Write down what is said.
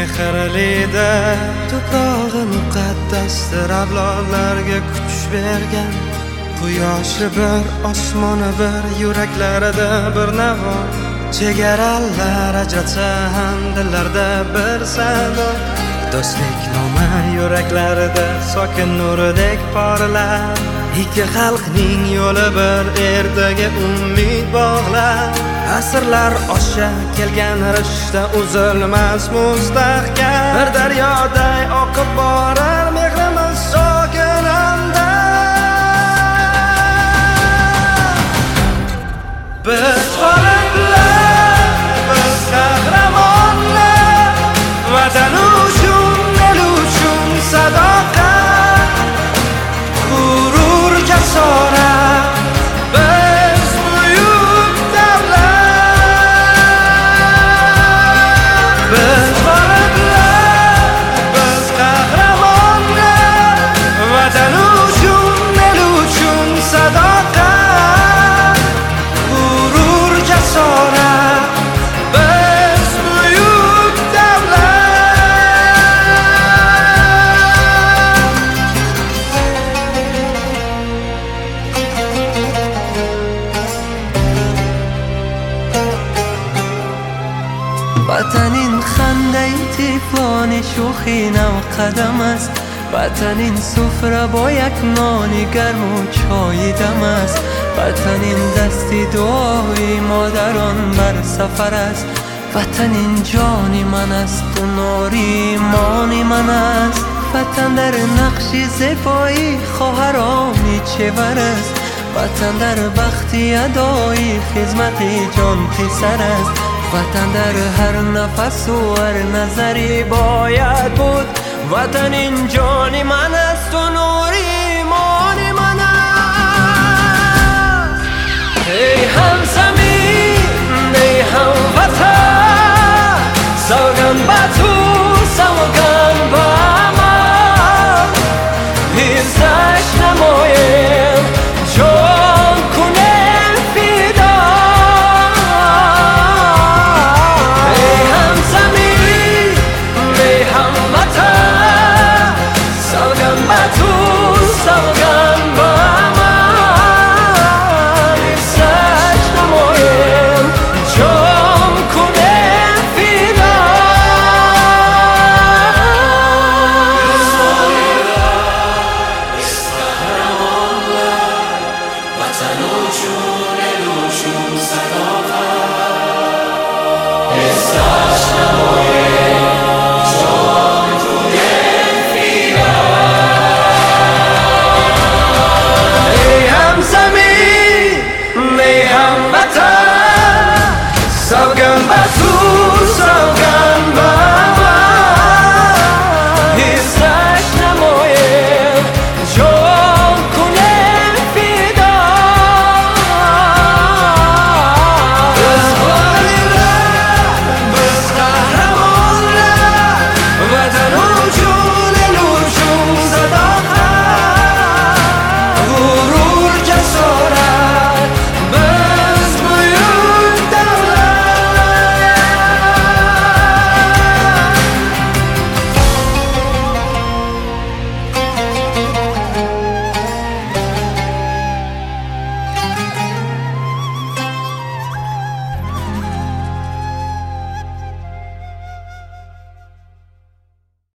mehrlida tuprog'i muqaddasdir, avlodlarga kuch bergan quyoshi bir, osmoni bir, yuraklarida bir navo. Chegaralar ajratsa ham dillarda bir sado. Do'stlik nomi yuraklarida sokin nuridek porlar. Ikki xalqning yo'li bir, ertaga umid bog'lar. Asrlar osha kelgan rishta uzilmas mustahkam, bir daryoday oqib borar mehrimiz sokin anda. Biz g'oliblar, biz qahramonlar, vatan uchun, el uchun sadoqat, g'urur, jasorat, biz buyuk davlat. Biz g'oliblar, biz qahramonlar, vatan uchun, el uchun sadoqat, g'urur, jasorat, biz buyuk davlat. وطنین خنده طفلان شوخی نو قدم است، وطنین سفره با یک نان گرم و چای دم است، وطنین دستی دعای مادران بر سفر است، وطنین جانی من است و نوری ایمانی من است، وطن در نقش زیبایی خواهرانی چهور است، وطن در بختی ادای خدمت جان پسر است، وطن در هر نفس و هر نظری باید بود، وطن این جان من است و